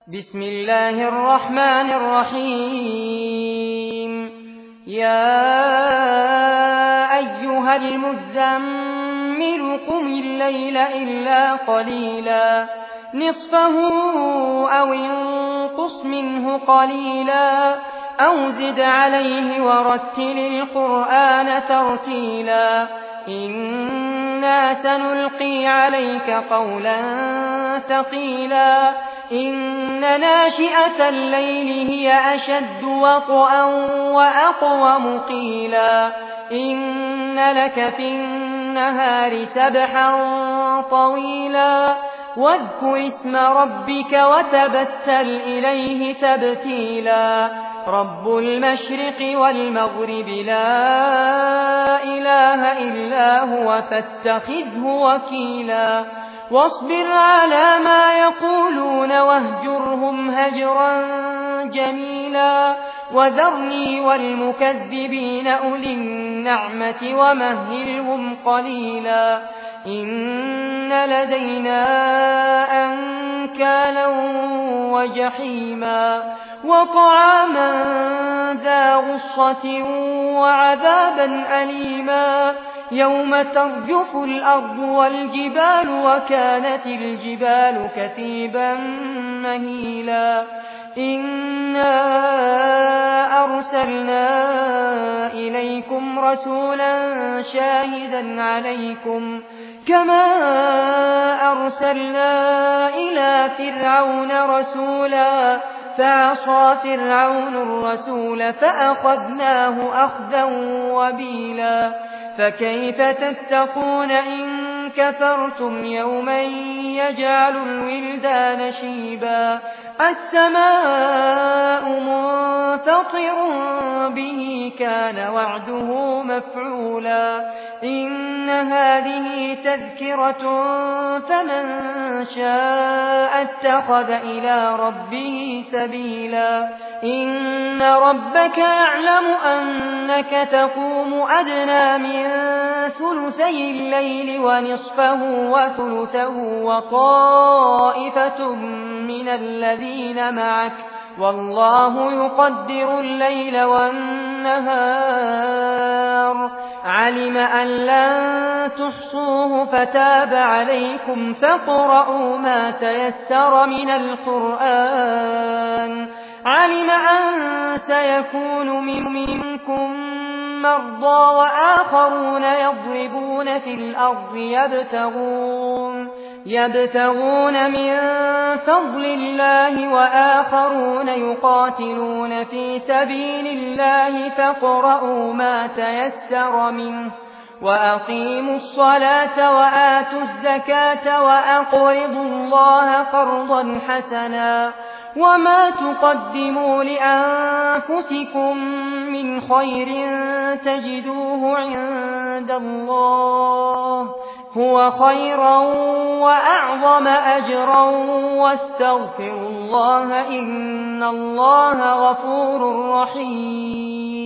بسم الله الرحمن الرحيم يا أيها المزمل قم الليل إلا قليلا نصفه أو انقص منه قليلا أو زد عليه ورتل القرآن ترتيلا إنا سنلقي عليك قولا ثقيلا إن ناشئة الليل هي أشد وطئا وأقوم قيلا إن لك في النهار سبحا طويلا واذكر اسم ربك وتبتل إليه تبتيلا رب المشرق والمغرب لا إله إلا هو فاتخذه وكيلا واصبر على ما يقولون واهجرهم هجرا جميلا وذرني والمكذبين أولي النعمة ومهلهم قليلا إن لدينا أنكالا وجحيما وطعاما ذا غصة وعذابا أليما يوم ترجف الأرض والجبال وكانت الجبال كثيبا مهيلا إنا أرسلنا إليكم رسولا شاهدا عليكم كما أرسلنا إلى فرعون رسولا فعصى فرعون الرسول فأخذناه أخذا وبيلا فكيف تتقون إن كفرتم يوما يجعل الولدان شيبا السماء منفطر به كان وعده مفعولا إن هذه تذكرة فمن شاء اتخذ إلى ربه سبيلا إن ربك يعلم أنك تقوم أدنى من ثلثي الليل ونصفه وثلثه وطائفة من الذين معك والله يقدر الليل والنهار علم أن لن تحصوه فتاب عليكم فاقرؤوا ما تيسر من القرآن علم أن سيكون منكم مرضى وآخرون يضربون في الأرض يبتغون من فضل الله وآخرون يقاتلون في سبيل الله فاقرؤوا ما تيسر منه وأقيموا الصلاة وآتوا الزكاة وأقرضوا الله قرضا حسنا وما تقدموا لأنفسكم من خير تجدوه عند الله هو خيرا وأعظم أجرا واستغفروا الله إن الله غفور رحيم